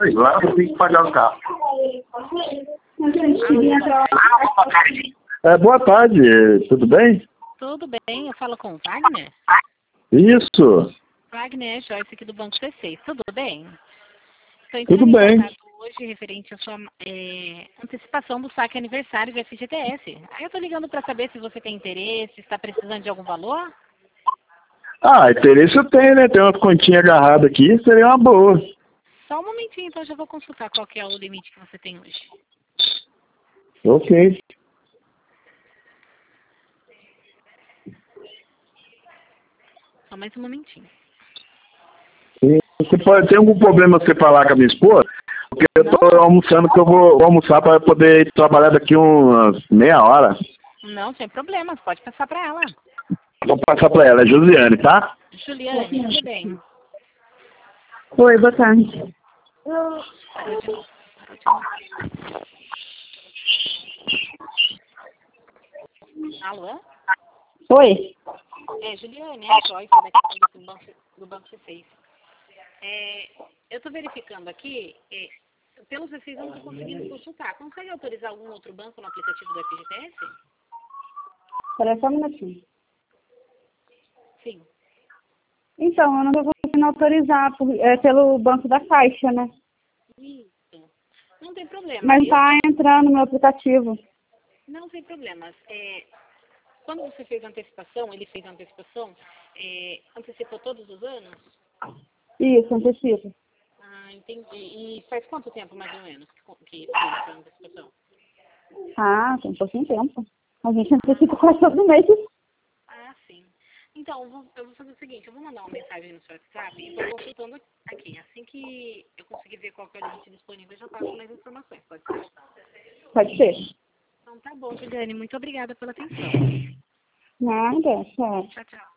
sei lá, eu tenho que pagar o carro. Boa tarde, tudo bem? Tudo bem, eu falo com o Wagner. Isso, Wagner é Joyce aqui do Banco C6, tudo bem? Estou tudo entrando em bem. contato hoje referente à sua antecipação do saque aniversário de FGTS. Aí eu estou ligando para saber se você tem interesse, está precisando de algum valor? Interesse eu tenho, né? Tem uma continha agarrada aqui, seria uma boa. Só um momentinho, então eu já vou consultar qual que é o limite que você tem hoje. Ok. Só mais um momentinho. Você pode ter algum problema você falar com a minha esposa? Porque eu tô Não, almoçando, que eu vou almoçar para poder trabalhar daqui umas meia hora. não, sem problemas, pode passar para ela. Vou passar para ela, é Josiane, tá? Juliane, tudo bem? Oi, boa tarde. Parou de novo. Alô? Oi. Juliane, é a Joyce daqui do Banco C6. Eu estou verificando aqui, pelo C6 eu não estou conseguindo consultar. Consegue autorizar algum outro banco no aplicativo do FGTS? Espera só um minutinho. Sim. Então, eu não estou conseguindo autorizar pelo banco da Caixa, né? Isso. Não tem problema. Mas está entrando no meu aplicativo. Não tem problemas. Quando você fez a antecipação, ele fez a antecipação, antecipou todos os anos? Isso, antecipo. Ah, entendi. E faz quanto tempo, mais ou menos, que fez a antecipação? Tem um pouquinho de tempo. A gente antecipa quase todo mês. Ah, sim. Então, eu vou fazer o seguinte, eu vou mandar uma mensagem no seu WhatsApp e vou consultando aqui. Assim que eu conseguir ver qual que é o limite disponível, eu já passo mais informações, pode ser? Pode ser. Então tá bom, Juliane. Muito obrigada pela atenção. Nada, tchau. Tchau, tchau.